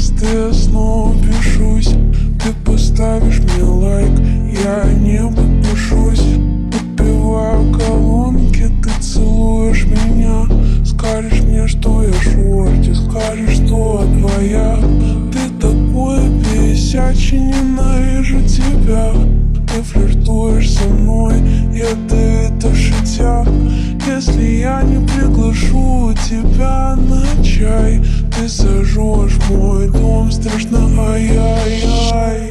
Если я снова пишусь, ты поставишь мне лайк, я не подпишусь. Подпеваю колонки, ты целуешь меня. Скажешь мне, что я шорти, скажешь, что твоя. Ты такой бесячий, ненавижу тебя. Ты флиртуешь со мной, ядовито шутя. Если я не приглашу тебя на чай, ты зажжешь мой дом, страшно, ай-яй-яй.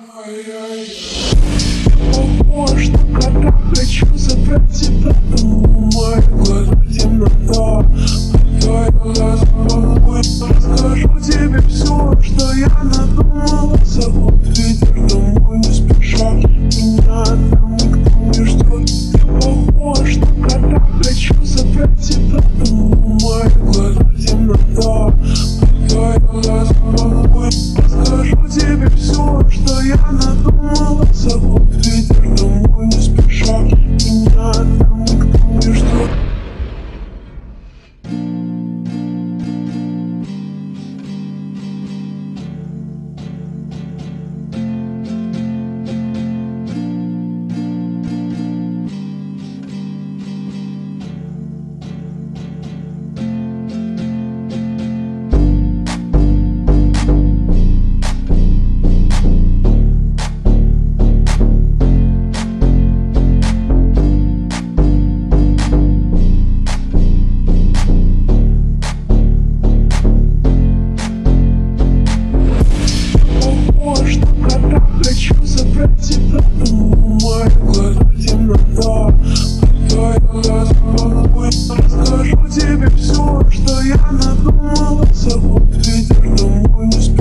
Похож на кота, хочу забрать тебя домой. Мои глаза темнота, твои глаза волнуют. Расскажу тебе все, что я надумала. Зовут ветер домой не спеша, меня там никто не ждет. Ты похож на кота, хочу забрать тебя домой. Мои глаза темнота, твои глаза волнуют. Расскажу тебе все, что я надумала. Зовут ветер домой не спеша, меня там никто не ждет. Похож на кота, хочу забрать тебя домой. Мои глаза темнота, твои глаза волнуют. Расскажу тебе все, что я надумала. Зовут ветер домой не спеша.